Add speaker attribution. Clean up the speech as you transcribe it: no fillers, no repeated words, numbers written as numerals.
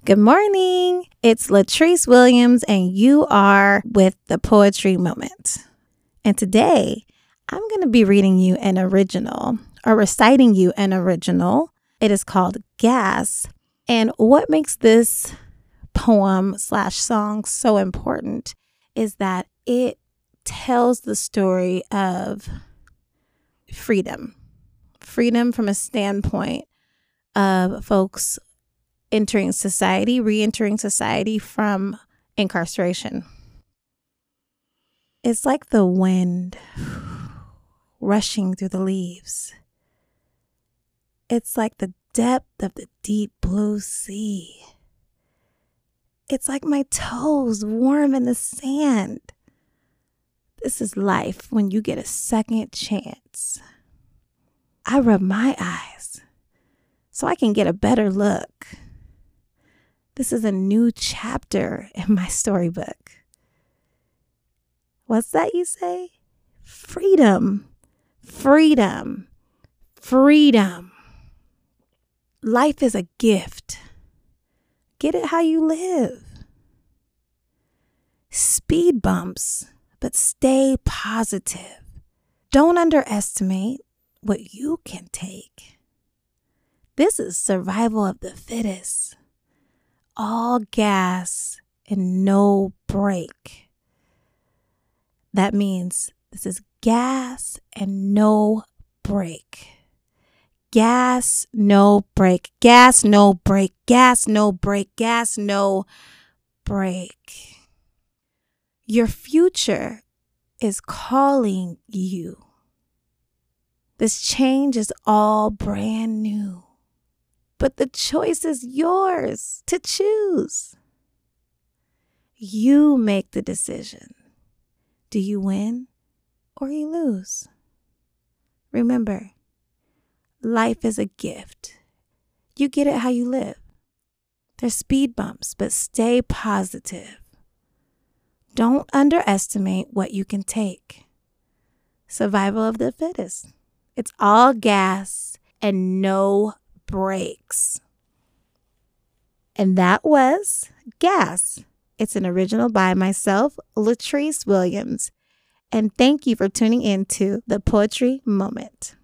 Speaker 1: Good morning. It's Latrice Williams, and you are with the Poetry Moment. And today, I'm going to be reading you an original, or reciting you an original. It is called Gas. And what makes this poem/song so important is that it tells the story of freedom. Freedom from a standpoint of folks re-entering society from incarceration. It's like the wind rushing through the leaves. It's like the depth of the deep blue sea. It's like my toes warm in the sand. This is life when you get a second chance. I rub my eyes so I can get a better look. This is a new chapter in my storybook. What's that you say? Freedom, freedom, freedom. Life is a gift. Get it how you live. Speed bumps, but stay positive. Don't underestimate what you can take. This is survival of the fittest. All gas and no brake. That means this is gas and no brake. Gas, no brake. Gas, no brake. Gas, no brake. Gas, no brake. Your future is calling you. This change is all brand new. But the choice is yours to choose. You make the decision. Do you win or you lose? Remember, life is a gift. You get it how you live. There's speed bumps, but stay positive. Don't underestimate what you can take. Survival of the fittest. It's all gas and no brakes. And that was Gas. It's an original by myself, Latrice Williams. And thank you for tuning in to the Poetry Moment.